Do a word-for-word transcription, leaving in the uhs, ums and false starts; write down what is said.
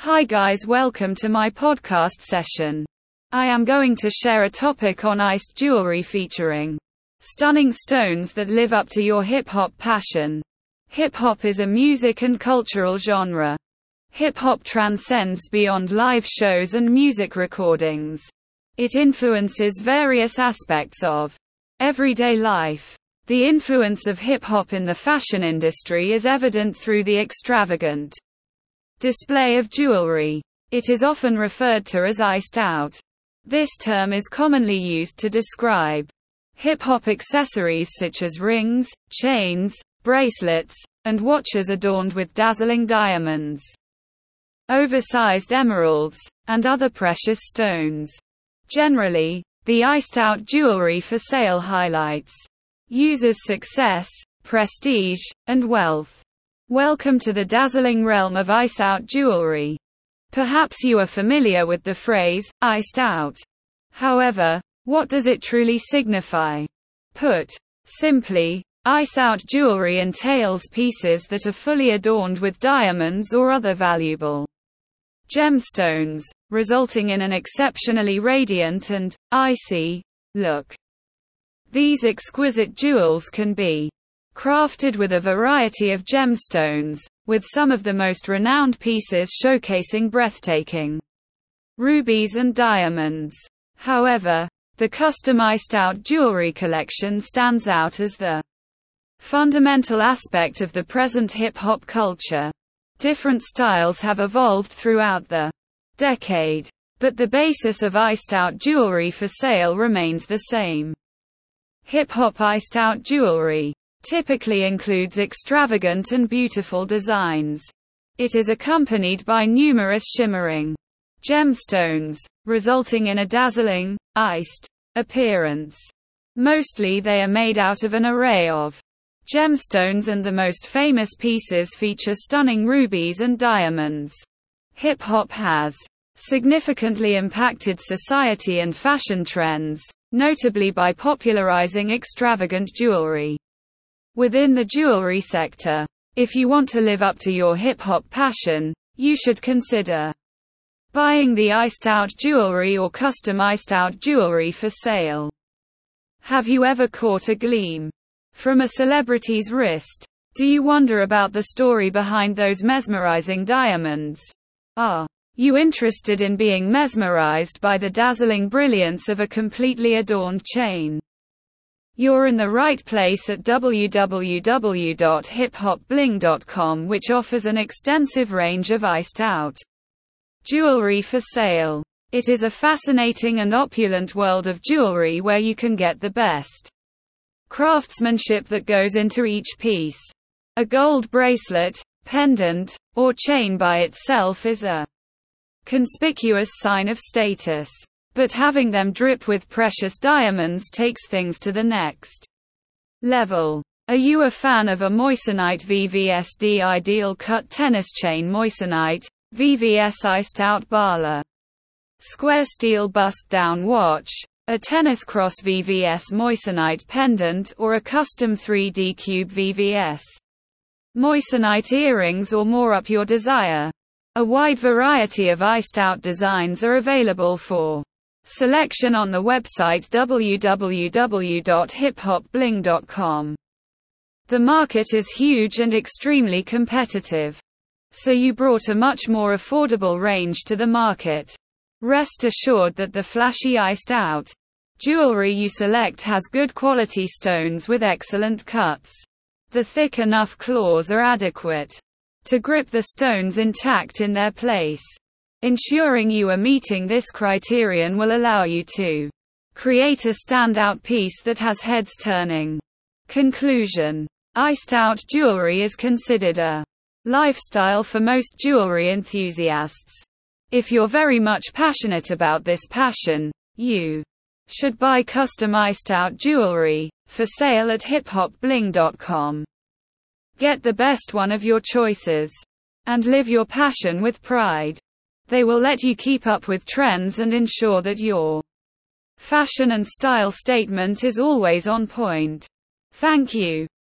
Hi guys, welcome to my podcast session. I am going to share a topic on iced jewelry featuring stunning stones that live up to your hip-hop passion. Hip-hop is a music and cultural genre. Hip-hop transcends beyond live shows and music recordings. It influences various aspects of everyday life. The influence of hip-hop in the fashion industry is evident through the extravagant display of jewelry. It is often referred to as iced out. This term is commonly used to describe hip-hop accessories such as rings, chains, bracelets, and watches adorned with dazzling diamonds, oversized emeralds, and other precious stones. Generally, the iced-out jewelry for sale highlights users' success, prestige, and wealth. Welcome to the dazzling realm of ice-out jewelry. Perhaps you are familiar with the phrase, iced out. However, what does it truly signify? Put simply, ice-out jewelry entails pieces that are fully adorned with diamonds or other valuable gemstones, resulting in an exceptionally radiant and icy look. These exquisite jewels can be crafted with a variety of gemstones, with some of the most renowned pieces showcasing breathtaking rubies and diamonds. However, the custom iced-out jewelry collection stands out as the fundamental aspect of the present hip-hop culture. Different styles have evolved throughout the decade, but the basis of iced-out jewelry for sale remains the same. Hip-hop iced-out jewelry typically includes extravagant and beautiful designs. It is accompanied by numerous shimmering gemstones, resulting in a dazzling, iced appearance. Mostly they are made out of an array of gemstones, and the most famous pieces feature stunning rubies and diamonds. Hip-hop has significantly impacted society and fashion trends, notably by popularizing extravagant jewelry. Within the jewelry sector, if you want to live up to your hip-hop passion, you should consider buying the iced-out jewelry or custom iced-out jewelry for sale. Have you ever caught a gleam from a celebrity's wrist? Do you wonder about the story behind those mesmerizing diamonds? Are you interested in being mesmerized by the dazzling brilliance of a completely adorned chain? You're in the right place at w w w dot hip hop bling dot com, which offers an extensive range of iced-out jewelry for sale. It is a fascinating and opulent world of jewelry where you can get the best craftsmanship that goes into each piece. A gold bracelet, pendant, or chain by itself is a conspicuous sign of status. But having them drip with precious diamonds takes things to the next level. Are you a fan of a moissanite V V S D ideal cut tennis chain, moissanite, V V S iced out Bala square steel bust down watch, a tennis cross V V S moissanite pendant, or a custom three D cube V V S moissanite earrings, or more up your desire? A wide variety of iced out designs are available for selection on the website w w w dot hip hop bling dot com. The market is huge and extremely competitive, so you brought a much more affordable range to the market. Rest assured that the flashy iced-out jewelry you select has good quality stones with excellent cuts. The thick enough claws are adequate to grip the stones intact in their place. Ensuring you are meeting this criterion will allow you to create a standout piece that has heads turning. Conclusion: iced-out jewelry is considered a lifestyle for most jewelry enthusiasts. If you're very much passionate about this passion, you should buy custom iced-out jewelry for sale at hip hop bling dot com. Get the best one of your choices and live your passion with pride. They will let you keep up with trends and ensure that your fashion and style statement is always on point. Thank you.